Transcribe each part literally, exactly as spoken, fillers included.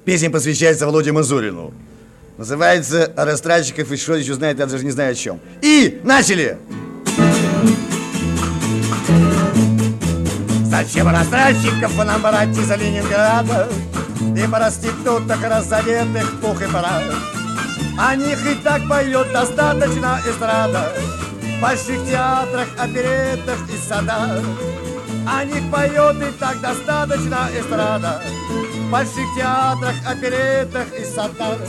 Песня посвящается Володе Мазурину. Называется «А Растратчиков и что еще знает, я даже не знаю о чем». И начали! Зачем растратчиков нам брать из Ленинграда и проституток разодетых пух и прах? О них и так поет достаточно эстрада в больших театрах, оперетах и садах. О них поет и так достаточно эстрада в больших театрах, оперетах и садах.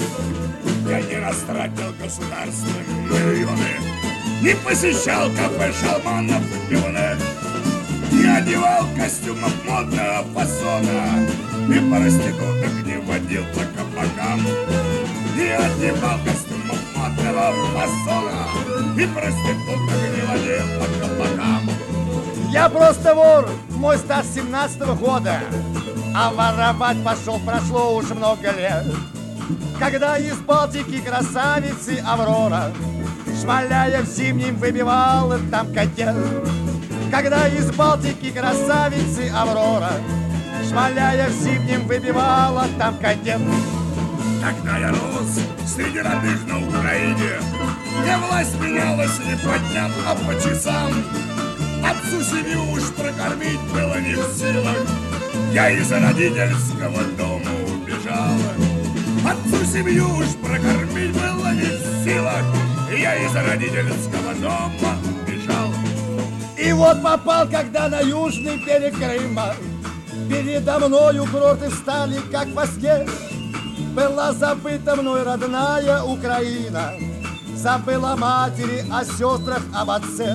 Я не растратил государственные миллионы, не посещал кафе шалманов и пивных, не одевал костюмов модного фасона и проституток не водил по кабакам. Не одевал костюмов модного фасона и проституток не водил по кабакам. Я просто вор, мой стаж семнадцатого года, а воровать пошел прошло уж много лет. Когда из Балтики красавицы Аврора, шмаляя в зимнем, выбивала там котел. Когда из Балтики красавицы Аврора, шмаляя в зимнем, выбивала там котел. Когда я рос среди родных на Украине, где власть менялась не по дням, а по часам, отцу семью уж прокормить было не в силах, я из родительского дома убежал. Отцу семью уж прокормить было не в силах, я из родительского дома убежал. И вот попал, когда на южный берег Крыма, передо мною курорты встали, как во сне. Была забыта мной родная Украина, забыла матери о сестрах, об отце.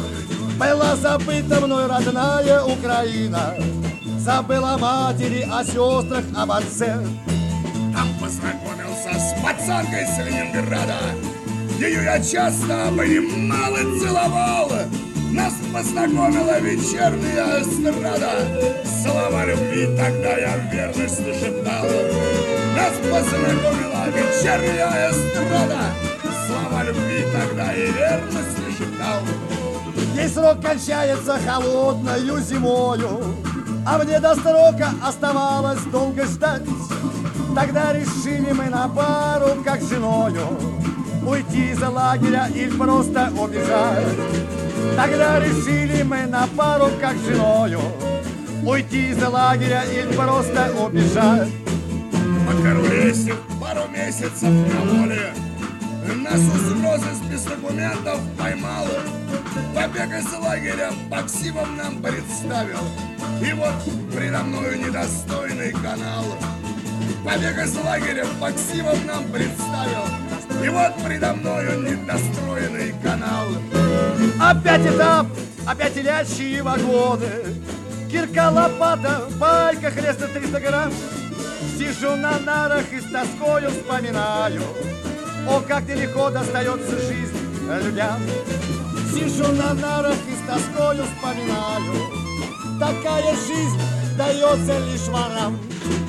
Была забыта мной родная Украина, забыла матери о сестрах, об отце. Там познакомился с пацанкой с Ленинграда, ее я часто обнимал и целовал. Нас познакомила вечерняя эстрада, слова любви тогда я в верности шептал. Нас познакомила вечерняя эстрада, слова любви тогда и верности шептал. Ей срок кончается холодною зимою, а мне до срока оставалось долго ждать. Тогда решили мы на пару, как с женою, уйти из лагеря или просто убежать. Тогда решили мы на пару, как с женою, уйти из лагеря или просто убежать. Покорулесив пару месяцев на воле, нас угрозы без документов поймал. Побег из лагеря Максимов нам представил, и вот предо мною недостойный канал. Побег из лагеря Максимов нам представил, и вот предо мною недостроенный канал. Опять этап, опять телячьи вагоны, кирка, лопата, пайка, хреста триста грамм. Сижу на нарах и с тоскою вспоминаю, о, как нелегко достается жизнь людям. Сижу на нарах и с тоскою вспоминаю, такая жизнь дается лишь ворам.